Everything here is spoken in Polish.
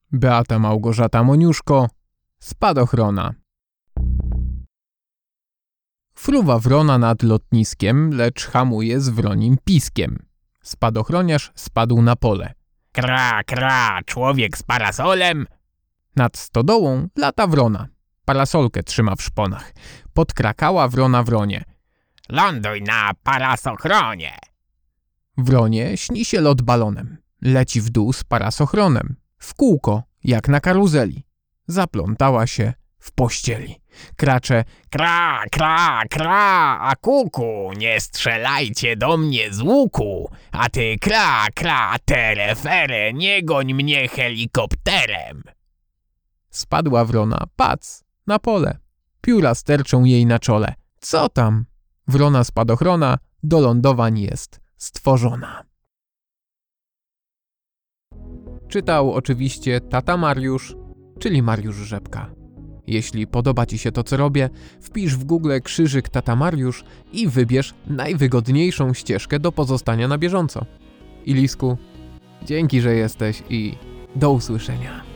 Beata Małgorzata Moniuszko, Spadochrona. Fruwa wrona nad lotniskiem, lecz hamuje z wronim piskiem. Spadochroniarz spadł na pole. Kra, kra, człowiek z parasolem. Nad stodołą lata wrona. Parasolkę trzyma w szponach. Podkrakała wrona wronie. Ląduj na parasochronie. Wronie śni się lot balonem. Leci w dół z parasochronem. W kółko, jak na karuzeli. Zaplątała się w pościeli. Kracze. Kra, kra, kra, a kuku, nie strzelajcie do mnie z łuku. A ty kra, kra, terefere, nie goń mnie helikopterem. Spadła wrona, pac, na pole. Pióra sterczą jej na czole. Co tam? Wrona spadochrona do lądowań jest stworzona. Czytał oczywiście tata Mariusz, czyli Mariusz Rzepka. Jeśli podoba Ci się to, co robię, wpisz w Google krzyżyk tata Mariusz i wybierz najwygodniejszą ścieżkę do pozostania na bieżąco. Ilisku, dzięki, że jesteś i do usłyszenia.